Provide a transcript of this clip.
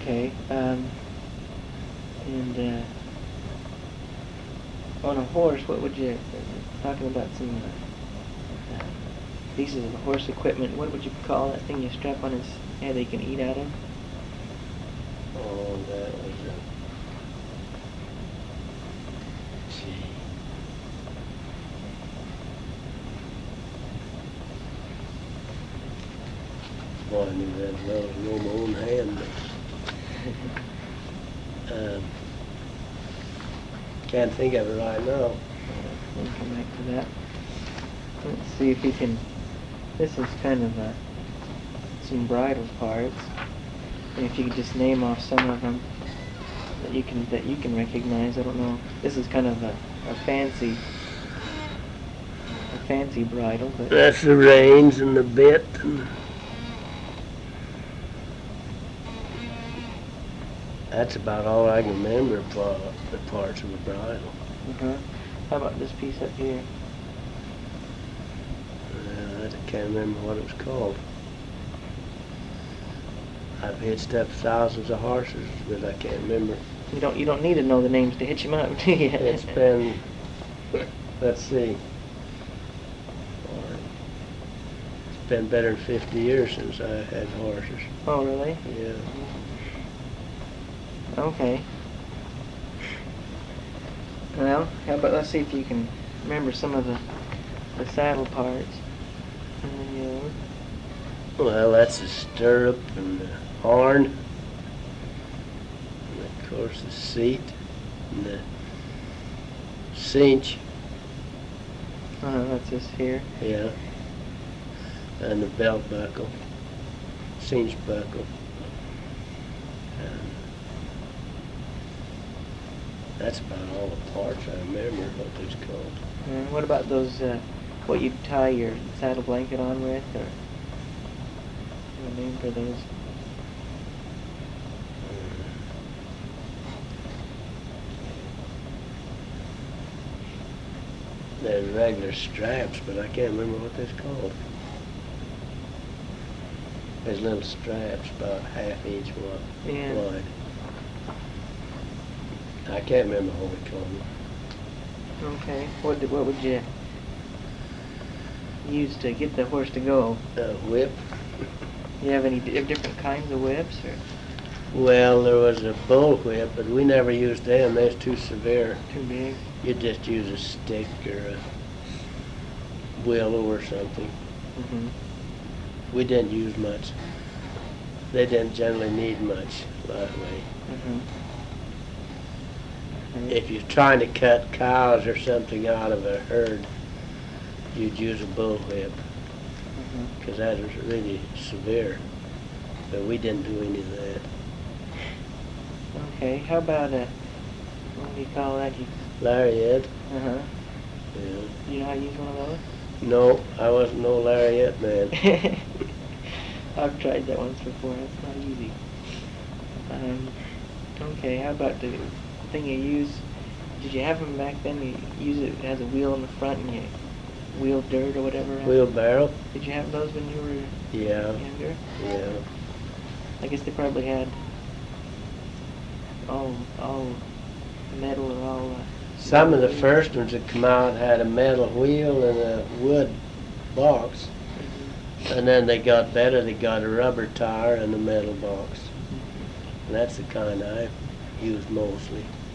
Okay. And on a horse, what would you, talking about some pieces of horse equipment, what would you call that thing you strap on his head that he can eat out of? Oh, that was gee. Boy, I knew that as well as I know my own hand. Can't think of it right now. We'll come back to that. Let's see if you can. This is kind of some bridle parts, and if you could just name off some of them that you can recognize. I don't know. This is kind of a fancy bridle, but That's the reins and the bit. And that's about all I can remember for the parts of the bridle. How about this piece up here? I can't remember what it was called. I've hitched up thousands of horses, but I can't remember. You don't need to know the names to hitch them up, do you? It's been, let's see, it's been better than 50 years since I had horses. Oh, really? Yeah. Okay. Well, how about let's see if you can remember some of the saddle parts. Well, that's the stirrup and the horn, and of course the seat and the cinch. That's this here. Yeah. And the belt buckle, cinch buckle. That's about all the parts I remember what they's called. What about those, what you tie your saddle blanket on with, or a name for those? They're regular straps, but I can't remember what they's called. There's little straps about ½ inch wide. I can't remember what we call them. Okay. What would you use to get the horse to go? A whip. You have any different kinds of whips, or? Well, there was a bull whip, but we never used them. That's too severe. Too big? You just use a stick or a willow or something. We didn't use much. They didn't generally need much that way. If you're trying to cut cows or something out of a herd, you'd use a bull whip, because that was really severe. But we didn't do any of that. Okay, how about what do you call that? Lariat. Yeah. Do you know how to use one of those? No, I wasn't no lariat man. I've tried that once before. It's not easy. Okay, how about the thing you use? Did you have them back then? You use it as a wheel in the front and you wheel dirt or whatever? Wheelbarrow? Did you have those when you were younger? Yeah. I guess they probably had all metal or all... Some of the first ones that come out had a metal wheel and a wood box. And then they got better, they got a rubber tire and a metal box. And that's the kind I used mostly.